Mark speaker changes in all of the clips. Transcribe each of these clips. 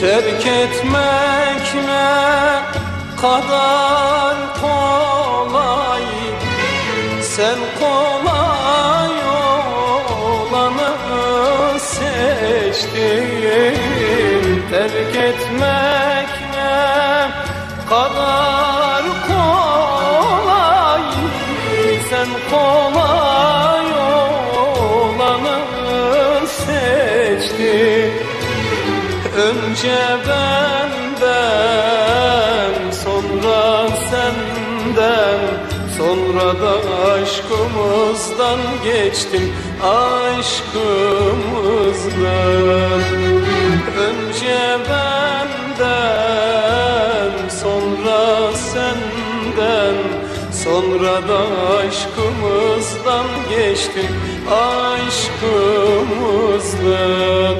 Speaker 1: Terk etmek ne kadar kolay, sen kolay olanı seçtin. Terk etmek ne kadar kolay, sen kolay olanı seçtin. Önce benden, sonra senden, sonra da aşkımızdan geçtim, aşkımızdan. Önce benden, sonra senden, sonra da aşkımızdan geçtim, aşkımızdan.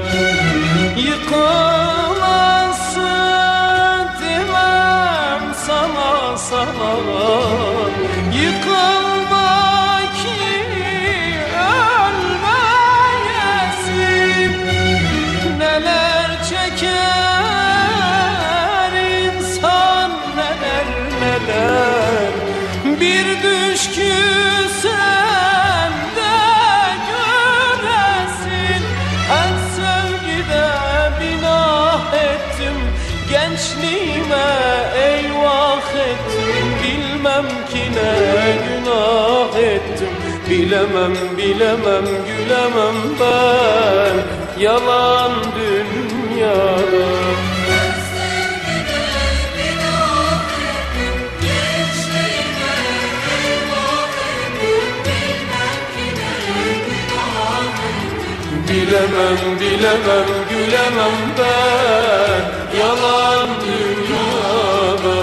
Speaker 1: Yıkılası demem sana, sana yıkılma ki ölmeyesin. Neler çeker insan, neler neler, bir düşkü sen de göresin. Her sevgide binah ettim, gençliğime eyvah ettim. Bilmem ki ne günah ettim, bilemem bilemem gülemem ben yalan dünyada. Bilemem, bilemem, gülemem ben yalan dünyada.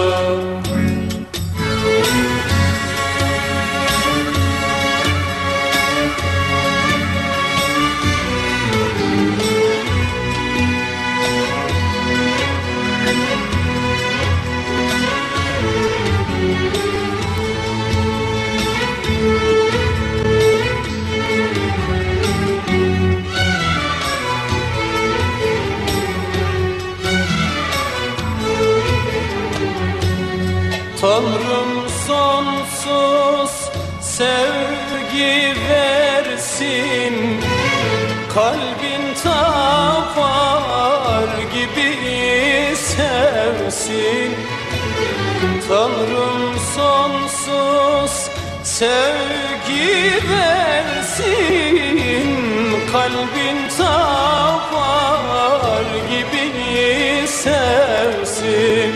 Speaker 1: Tanrım sonsuz sevgi versin, kalbin tapar gibi sevsin. Tanrım sonsuz sevgi versin, kalbin tapar gibi sevsin.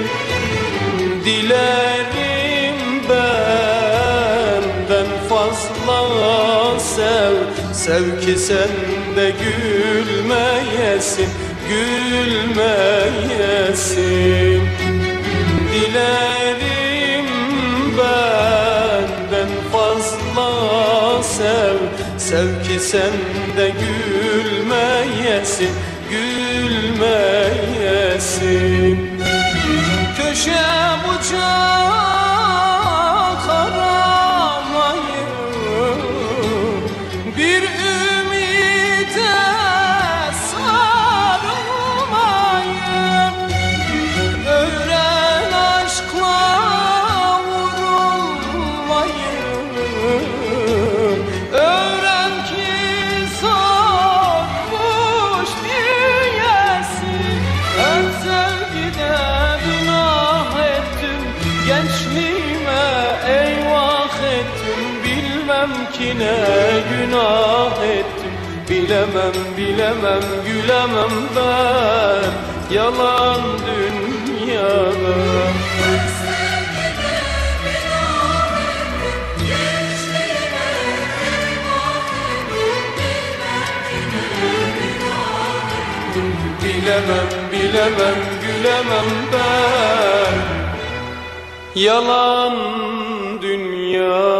Speaker 1: Dilerim benden fazla sev, sev ki sen de gülmeyesin, gülmeyesin. Dilerim benden fazla sev, sev ki sen de gülmeyesin, gülmeyesin. Köşe bucak aramayın, bir ümide sarılmayın. Öğren aşkla vurulmayın, öğren ki zormuş dünyası. Her sevgide gençliğime eyvah ettim, bilmem ki ne günah ettim. Bilemem, bilemem, gülemem ben yalan dünyada. Bilemem, bilemem, gülemem ben yalan dünya.